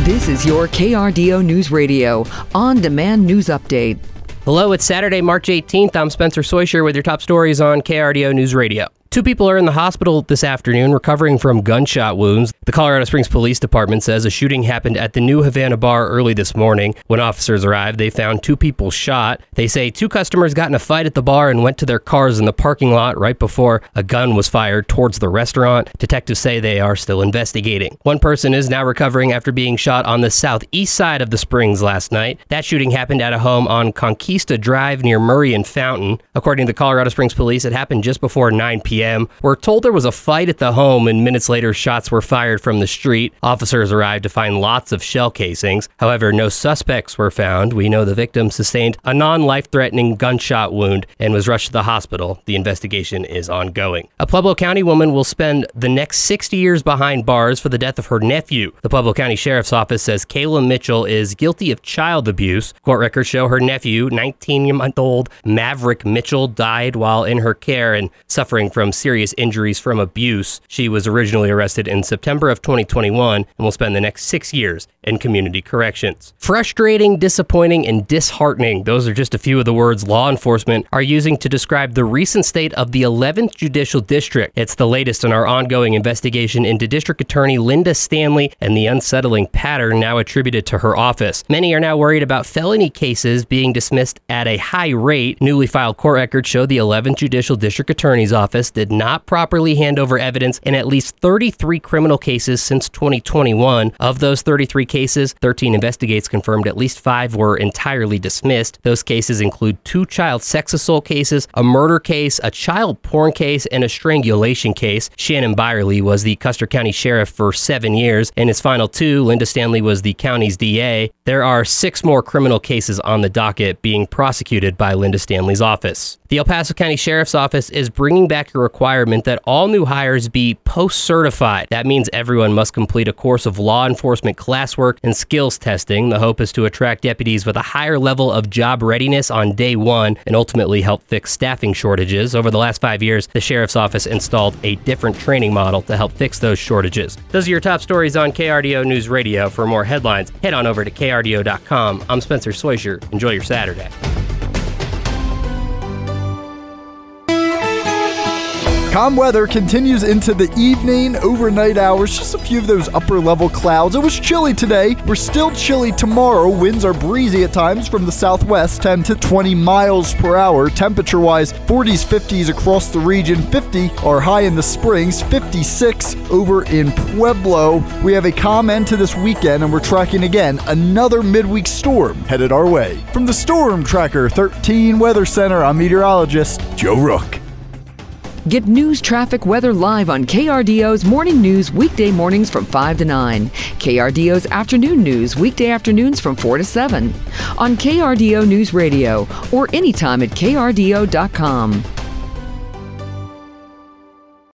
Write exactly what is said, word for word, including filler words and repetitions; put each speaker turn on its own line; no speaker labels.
This is your K R D O News Radio on-demand news update.
Hello, it's Saturday, March eighteenth. I'm Spencer Soysher with your top stories on K R D O News Radio. Two people are in the hospital this afternoon recovering from gunshot wounds. The Colorado Springs Police Department says a shooting happened at the New Havana bar early this morning. When officers arrived, they found two people shot. They say two customers got in a fight at the bar and went to their cars in the parking lot right before a gun was fired towards the restaurant. Detectives say they are still investigating. One person is now recovering after being shot on the southeast side of the Springs last night. That shooting happened at a home on Conquista Drive near Murray and Fountain. According to the Colorado Springs Police, it happened just before nine p.m. We're told there was a fight at the home, and minutes later, shots were fired from the street. Officers arrived to find lots of shell casings. However, no suspects were found. We know the victim sustained a non-life-threatening gunshot wound and was rushed to the hospital. The investigation is ongoing. A Pueblo County woman will spend the next sixty years behind bars for the death of her nephew. The Pueblo County Sheriff's Office says Kayla Mitchell is guilty of child abuse. Court records show her nephew, nineteen-month-old Maverick Mitchell, died while in her care and suffering from serious injuries from abuse. She was originally arrested in September of twenty twenty-one and will spend the next six years in community corrections. Frustrating, disappointing, and disheartening. Those are just a few of the words law enforcement are using to describe the recent state of the eleventh Judicial District. It's the latest in our ongoing investigation into District Attorney Linda Stanley and the unsettling pattern now attributed to her office. Many are now worried about felony cases being dismissed at a high rate. Newly filed court records show the eleventh Judicial District Attorney's Office did not properly hand over evidence in at least thirty-three criminal cases since twenty twenty-one. Of those thirty-three cases, thirteen investigates confirmed at least five were entirely dismissed. Those cases include two child sex assault cases, a murder case, a child porn case, and a strangulation case. Shannon Byerly was the Custer County Sheriff for seven years. In his final two, Linda Stanley was the county's D A. There are six more criminal cases on the docket being prosecuted by Linda Stanley's office. The El Paso County Sheriff's Office is bringing back a requirement that all new hires be post-certified. That means everyone must complete a course of law enforcement classwork and skills testing. The hope is to attract deputies with a higher level of job readiness on day one and ultimately help fix staffing shortages. Over the last five years, the Sheriff's Office installed a different training model to help fix those shortages. Those are your top stories on K R D O News Radio. For more headlines, head on over to K R D O dot com. I'm Spencer Soysher. Enjoy your Saturday.
Calm weather continues into the evening, overnight hours, just a few of those upper level clouds. It was chilly today. We're still chilly tomorrow. Winds are breezy at times from the southwest, ten to twenty miles per hour. Temperature wise, forties, fifties across the region. fifty are high in the Springs, fifty-six over in Pueblo. We have a calm end to this weekend, and we're tracking again another midweek storm headed our way. From the Storm Tracker thirteen Weather Center, I'm meteorologist Joe Rook.
Get news, traffic, weather live on K R D O's Morning News weekday mornings from five to nine. K R D O's Afternoon News weekday afternoons from four to seven. On K R D O News Radio or anytime at K R D O dot com.